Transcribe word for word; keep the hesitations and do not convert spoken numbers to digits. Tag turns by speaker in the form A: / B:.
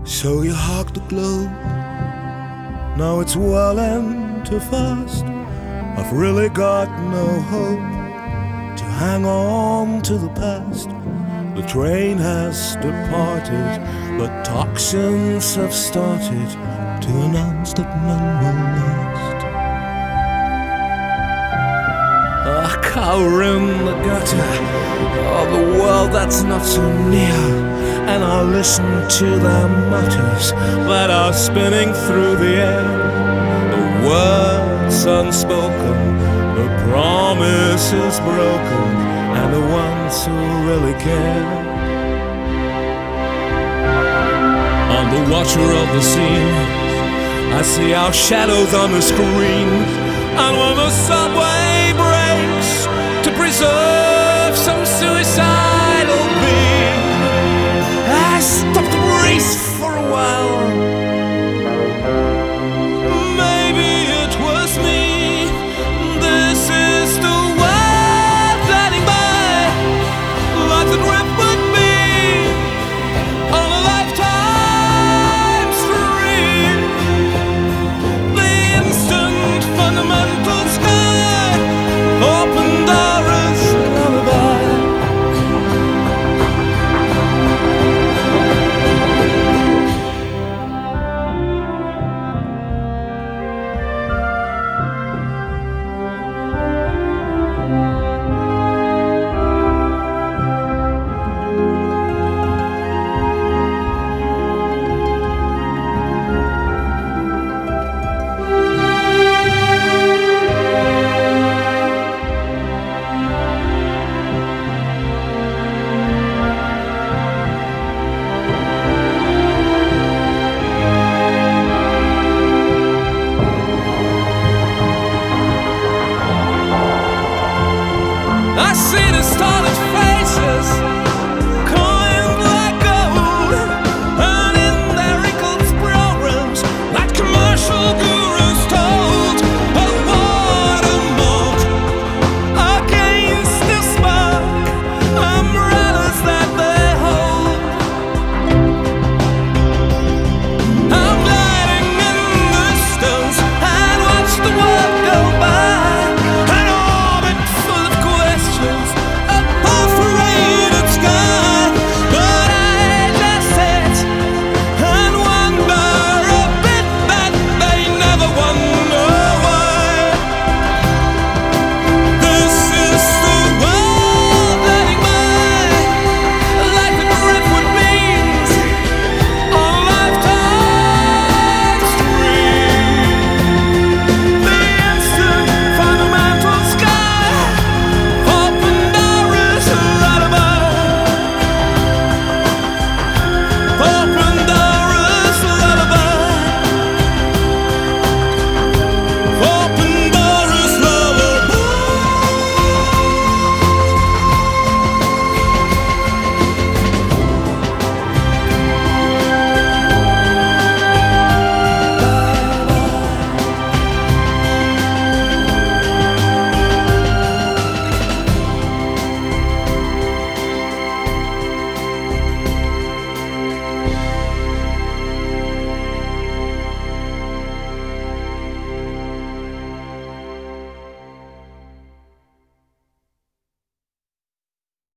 A: So you hug the globe. Now it's well into fast. I've really got no hope to hang on to the past. The train has departed, but toxins have started to announce that none will last. I cower in the gutter of the world that's not so near, and I listen to their mutters that are spinning through the air. The words unspoken, the promises broken, and the ones who really care. I'm the watcher of the scene. I see our shadows on the screen, and when the subway breaks to preserve